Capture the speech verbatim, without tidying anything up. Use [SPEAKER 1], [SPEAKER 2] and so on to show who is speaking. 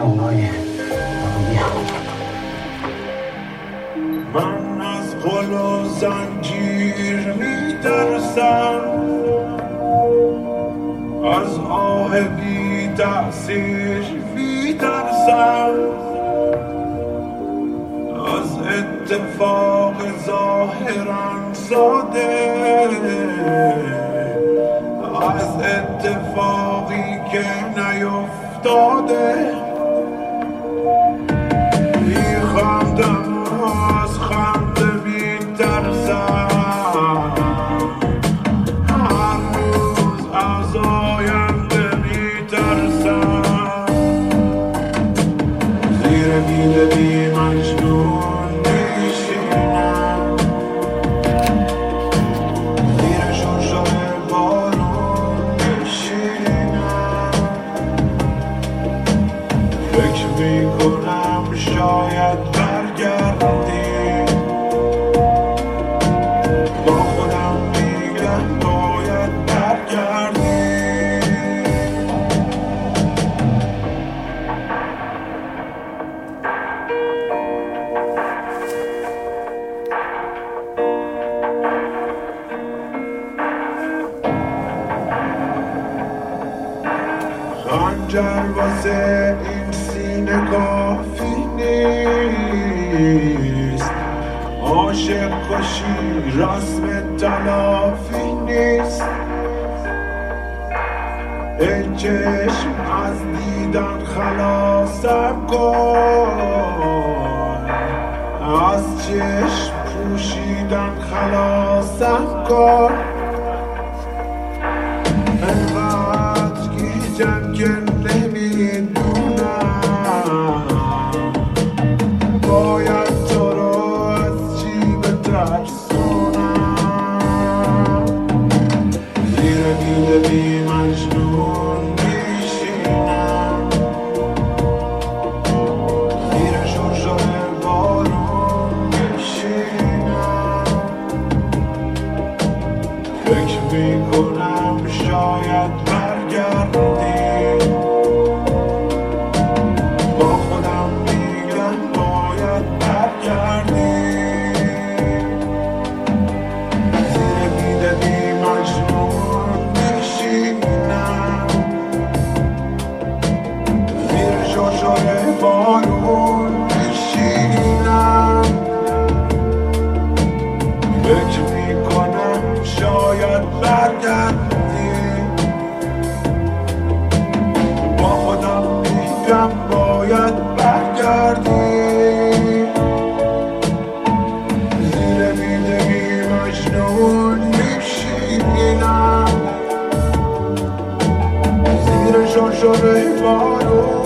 [SPEAKER 1] اونای
[SPEAKER 2] من از قل و زنجیر میترسم، از آه بی تأثیر میترسم، از اتفاق ظاهرا ساده، از اتفاقی که نیفتاده. میخندم از خنده میترسم، هر روز از آینده میترسم، زیر بیل بی مجنون میشینم، زیر شرشر بارون میشینم، فکر میکنم شاید برگردی، با خودم میگم باید برگردی. خنجر واسه این سینه کافی نیست، عاشق کشی رسم تلافی نیست. ای چشم از دیدن خلاصم کن، از چشم پوشیدن خلاصم کن. انقدر گیجم که نمیدونم باید تو رو از چی بترسونم. زیر بیل بی مجنون میشینم، زیر شرشر بارون میشینم، فکر میکنم شاید برگردی، با خودم میگم باید برگردی. زیر بیل بی مجنون میشینم، زیر شرشر بارون میشینم، فکر میکنم شاید برگردی، با خودم میگم باید برگردی. زیر بیل بی مجنون میشینم، زیر شرشر بارون